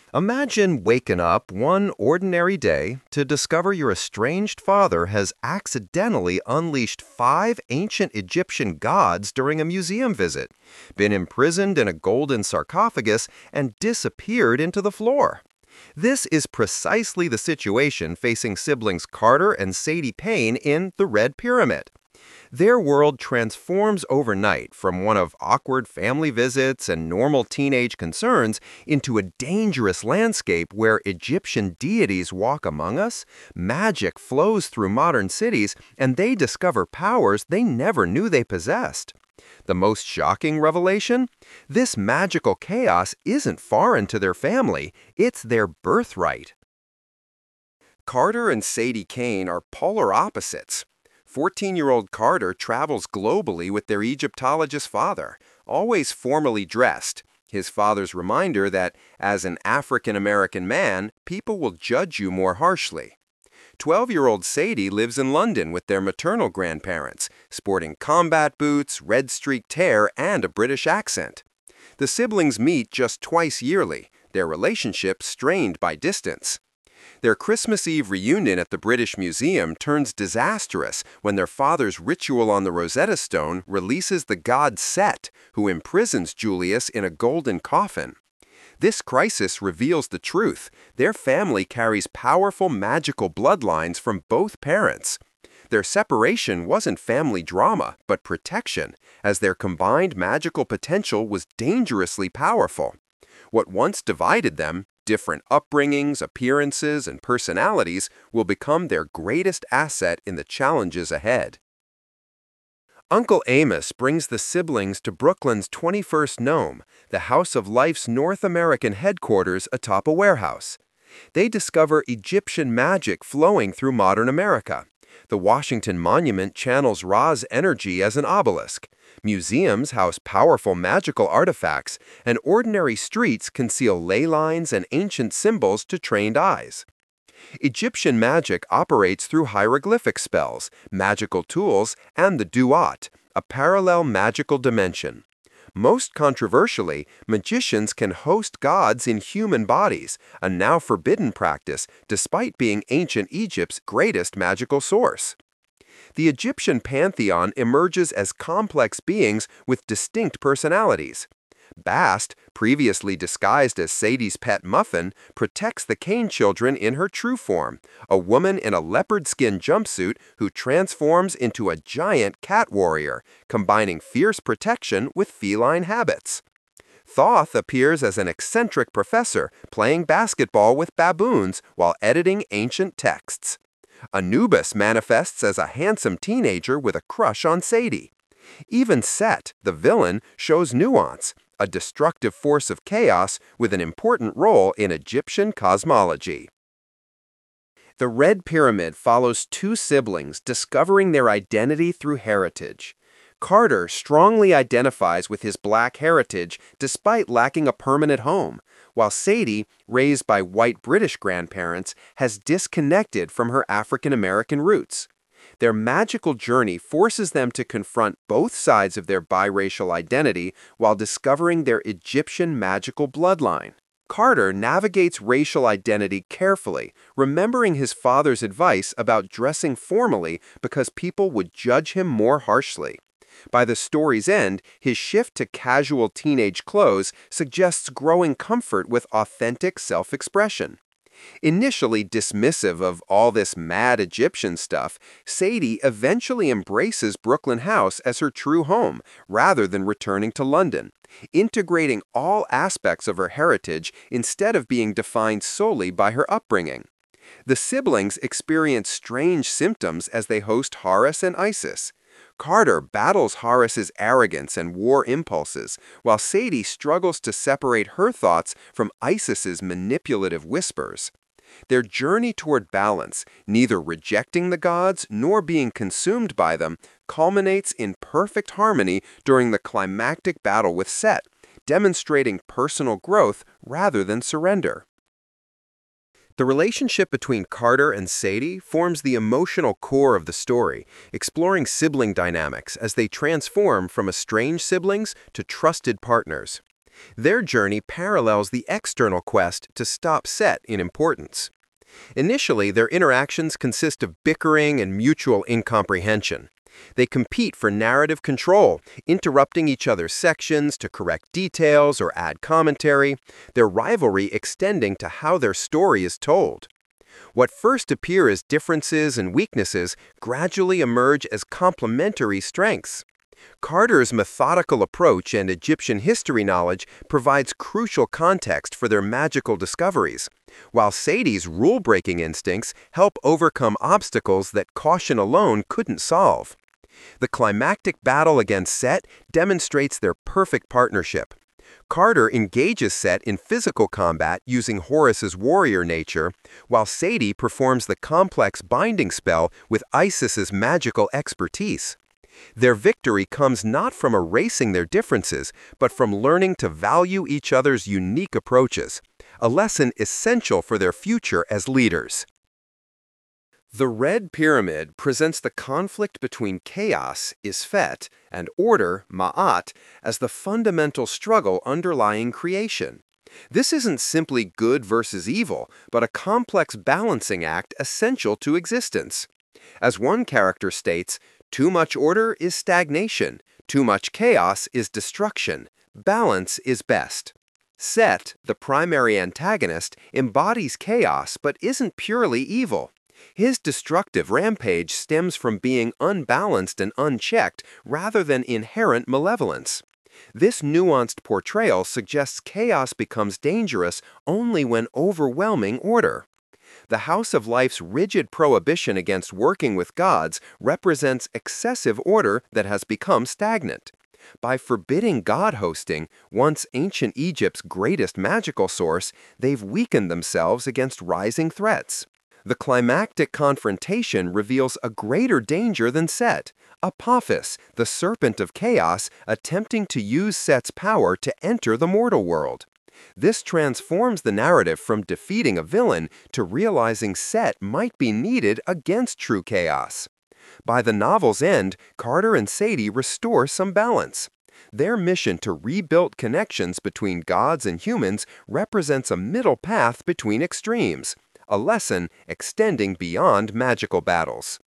Imagine waking up one ordinary day to discover your estranged father has accidentally unleashed five ancient Egyptian gods during a museum visit, been imprisoned in a golden sarcophagus, and disappeared into the floor. This is precisely the situation facing siblings Carter and Sadie Payne in The Red Pyramid. Their world transforms overnight from one of awkward family visits and normal teenage concerns into a dangerous landscape where Egyptian deities walk among us, magic flows through modern cities, and they discover powers they never knew they possessed. The most shocking revelation? This magical chaos isn't foreign to their family, it's their birthright. Carter and Sadie Kane are polar opposites. 14-year-old Carter travels globally with their Egyptologist father, always formally dressed, his father's reminder that, as an African American man, people will judge you more harshly. 12-year-old Sadie lives in London with their maternal grandparents, sporting combat boots, red-streaked hair, and a British accent. The siblings meet just twice yearly, their relationship strained by distance. Their Christmas Eve reunion at the British Museum turns disastrous when their father's ritual on the Rosetta Stone releases the god Set, who imprisons Julius in a golden coffin. This crisis reveals the truth. Their family carries powerful magical bloodlines from both parents. Their separation wasn't family drama, but protection, as their combined magical potential was dangerously powerful. What once divided them, different upbringings, appearances, and personalities, will become their greatest asset in the challenges ahead. Uncle Amos brings the siblings to Brooklyn's 21st Nome, the House of Life's North American headquarters atop a warehouse. They discover Egyptian magic flowing through modern America. The Washington Monument channels Ra's energy as an obelisk. Museums house powerful magical artifacts, and ordinary streets conceal ley lines and ancient symbols to trained eyes. Egyptian magic operates through hieroglyphic spells, magical tools, and the duat, a parallel magical dimension. Most controversially, magicians can host gods in human bodies, a now forbidden practice despite being ancient Egypt's greatest magical source. The Egyptian pantheon emerges as complex beings with distinct personalities. Bast, previously disguised as Sadie's pet Muffin, protects the Kane children in her true form, a woman in a leopard skin jumpsuit who transforms into a giant cat warrior, combining fierce protection with feline habits. Thoth appears as an eccentric professor playing basketball with baboons while editing ancient texts. Anubis manifests as a handsome teenager with a crush on Sadie. Even Set, the villain, shows nuance, a destructive force of chaos with an important role in Egyptian cosmology. The Red Pyramid follows two siblings discovering their identity through heritage. Carter strongly identifies with his black heritage despite lacking a permanent home, while Sadie, raised by white British grandparents, has disconnected from her African American roots. Their magical journey forces them to confront both sides of their biracial identity while discovering their Egyptian magical bloodline. Carter navigates racial identity carefully, remembering his father's advice about dressing formally because people would judge him more harshly. By the story's end, his shift to casual teenage clothes suggests growing comfort with authentic self-expression. Initially dismissive of all this mad Egyptian stuff, Sadie eventually embraces Brooklyn House as her true home, rather than returning to London, integrating all aspects of her heritage instead of being defined solely by her upbringing. The siblings experience strange symptoms as they host Horus and Isis. Carter battles Horus's arrogance and war impulses, while Sadie struggles to separate her thoughts from Isis's manipulative whispers. Their journey toward balance, neither rejecting the gods nor being consumed by them, culminates in perfect harmony during the climactic battle with Set, demonstrating personal growth rather than surrender. The relationship between Carter and Sadie forms the emotional core of the story, exploring sibling dynamics as they transform from estranged siblings to trusted partners. Their journey parallels the external quest to stop Set in importance. Initially, their interactions consist of bickering and mutual incomprehension. They compete for narrative control, interrupting each other's sections to correct details or add commentary, their rivalry extending to how their story is told. What first appear as differences and weaknesses gradually emerge as complementary strengths. Carter's methodical approach and Egyptian history knowledge provides crucial context for their magical discoveries, while Sadie's rule-breaking instincts help overcome obstacles that caution alone couldn't solve. The climactic battle against Set demonstrates their perfect partnership. Carter engages Set in physical combat using Horus's warrior nature, while Sadie performs the complex binding spell with Isis's magical expertise. Their victory comes not from erasing their differences, but from learning to value each other's unique approaches, a lesson essential for their future as leaders. The Red Pyramid presents the conflict between chaos, Isfet, and order, Ma'at, as the fundamental struggle underlying creation. This isn't simply good versus evil, but a complex balancing act essential to existence. As one character states, too much order is stagnation, too much chaos is destruction, balance is best. Set, the primary antagonist, embodies chaos but isn't purely evil. His destructive rampage stems from being unbalanced and unchecked rather than inherent malevolence. This nuanced portrayal suggests chaos becomes dangerous only when overwhelming order. The House of Life's rigid prohibition against working with gods represents excessive order that has become stagnant. By forbidding god hosting, once ancient Egypt's greatest magical source, they've weakened themselves against rising threats. The climactic confrontation reveals a greater danger than Set, Apophis, the serpent of chaos, attempting to use Set's power to enter the mortal world. This transforms the narrative from defeating a villain to realizing Set might be needed against true chaos. By the novel's end, Carter and Sadie restore some balance. Their mission to rebuild connections between gods and humans represents a middle path between extremes, a lesson extending beyond magical battles.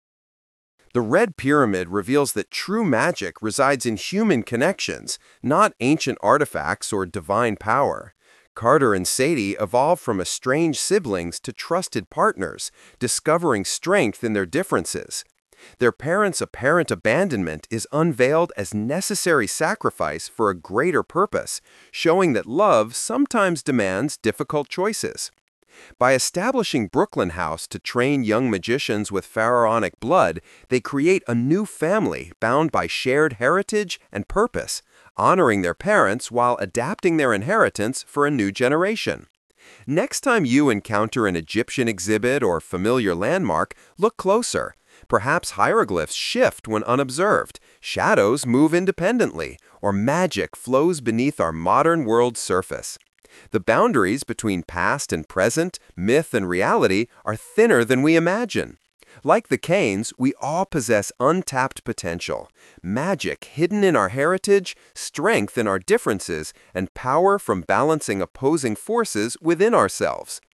The Red Pyramid reveals that true magic resides in human connections, not ancient artifacts or divine power. Carter and Sadie evolve from estranged siblings to trusted partners, discovering strength in their differences. Their parents' apparent abandonment is unveiled as necessary sacrifice for a greater purpose, showing that love sometimes demands difficult choices. By establishing Brooklyn House to train young magicians with pharaonic blood, they create a new family bound by shared heritage and purpose, honoring their parents while adapting their inheritance for a new generation. Next time you encounter an Egyptian exhibit or familiar landmark, look closer. Perhaps hieroglyphs shift when unobserved, shadows move independently, or magic flows beneath our modern world's surface. The boundaries between past and present, myth and reality are thinner than we imagine. Like the Canes, we all possess untapped potential, magic hidden in our heritage, strength in our differences, and power from balancing opposing forces within ourselves.